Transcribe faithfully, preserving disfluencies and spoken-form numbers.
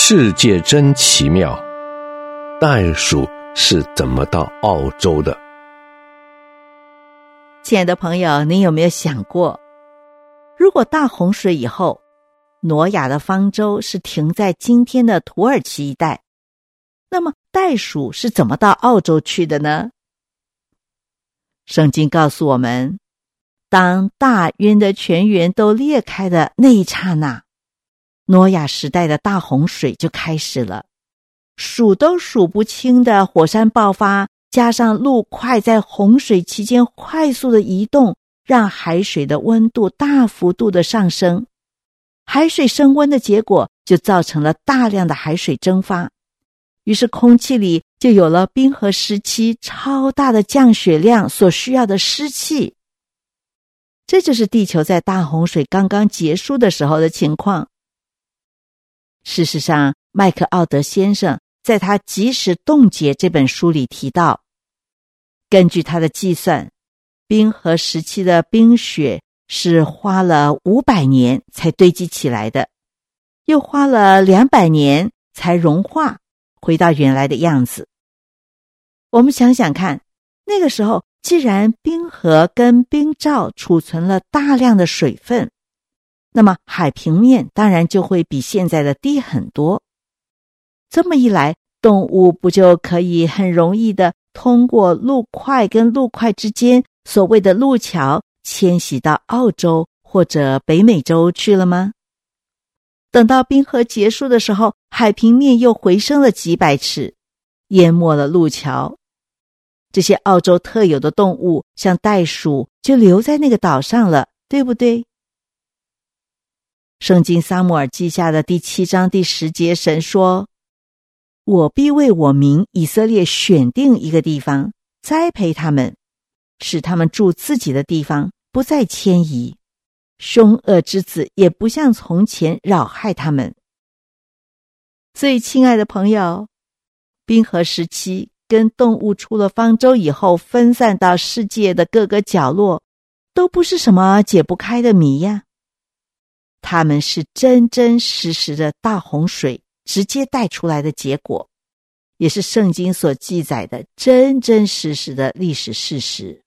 世界真奇妙，袋鼠是怎么到澳洲的？ 亲爱的朋友，你有没有想过，如果大洪水以后，挪亚的方舟是停在今天的土耳其一带，那么袋鼠是怎么到澳洲去的呢？圣经告诉我们，当大渊的泉源都裂开的那一刹那，挪亚时代的大洪水就开始了，数都数不清的火山爆发，加上陆块在洪水期间快速的移动，让海水的温度大幅度的上升。海水升温的结果就造成了大量的海水蒸发，于是空气里就有了冰河时期超大的降雪量所需要的湿气。这就是地球在大洪水刚刚结束的时候的情况。事实上，麦克奥德先生在他《即时冻结》这本书里提到，根据他的计算，冰河时期的冰雪是花了五百年才堆积起来的，又花了两百年才融化，回到原来的样子。我们想想看，那个时候既然冰河跟冰罩储存了大量的水分，那么海平面当然就会比现在的低很多。这么一来，动物不就可以很容易的通过陆块跟陆块之间所谓的陆桥迁徙到澳洲或者北美洲去了吗？等到冰河结束的时候，海平面又回升了几百尺，淹没了陆桥。这些澳洲特有的动物，像袋鼠，就留在那个岛上了，对不对？圣经撒母耳记下的第七章第十节，神说：我必为我民以色列选定一个地方，栽培他们，使他们住自己的地方，不再迁移，凶恶之子也不像从前扰害他们。所以亲爱的朋友，冰河时期跟动物出了方舟以后分散到世界的各个角落，都不是什么解不开的谜呀。他们是真真实实的大洪水直接带出来的结果，也是圣经所记载的真真实实的历史事实。